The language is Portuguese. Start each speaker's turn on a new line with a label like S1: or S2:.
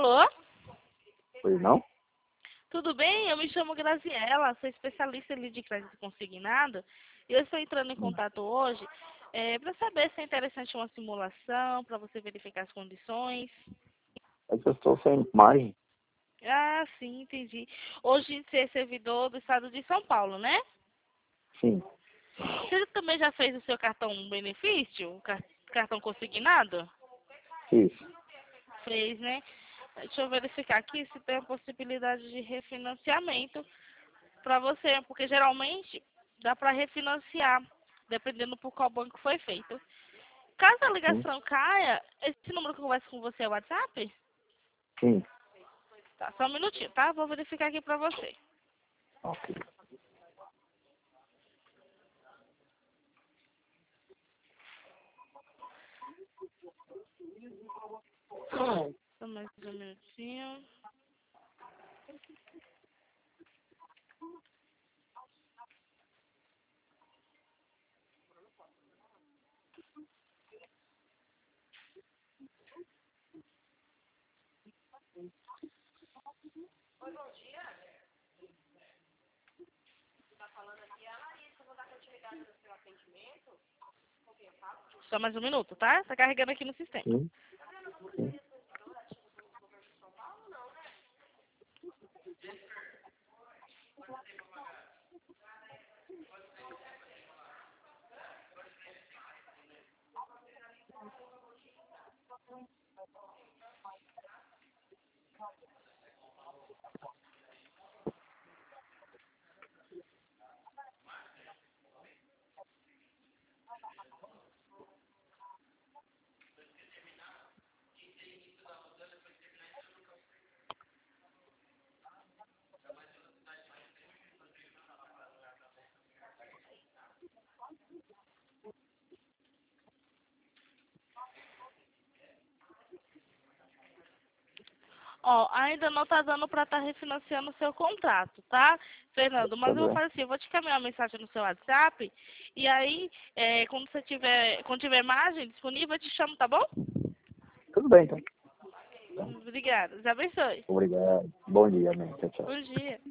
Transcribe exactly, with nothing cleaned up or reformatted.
S1: Alô?
S2: Pois não?
S1: Tudo bem? Eu me chamo Graziela, sou especialista em de crédito consignado e eu estou entrando em contato hoje é, para saber se é interessante uma simulação, para você verificar as condições.
S2: É que eu estou sem imagem.
S1: Ah, sim, entendi. Hoje você é servidor do estado de São Paulo, né?
S2: Sim.
S1: Você também já fez o seu cartão benefício, o car- cartão consignado?
S2: Isso.
S1: Fez, né? Deixa eu verificar aqui se tem a possibilidade de refinanciamento para você, porque geralmente dá para refinanciar, dependendo por qual banco foi feito. Caso a
S2: Sim.
S1: ligação caia, esse número que eu converso com você é o WhatsApp?
S2: Sim.
S1: Tá, só um minutinho, tá? Vou verificar aqui para você.
S2: Ok.
S1: Só mais um minutinho. Só mais um minuto, tá? Tá carregando aqui no sistema.
S2: Sim. Sim.
S1: Ó, ainda não tá dando para estar refinanciando o seu contrato, tá, Fernando?
S2: Tá
S1: Mas eu vou
S2: bem.
S1: fazer assim, eu vou te caminhar uma mensagem no seu WhatsApp e aí, é, quando você tiver, quando tiver imagem disponível, eu te chamo, tá bom?
S2: Tudo bem, então.
S1: Obrigada. Deus abençoe.
S2: Obrigado. Bom dia, amém. Tchau, tchau.
S1: Bom dia.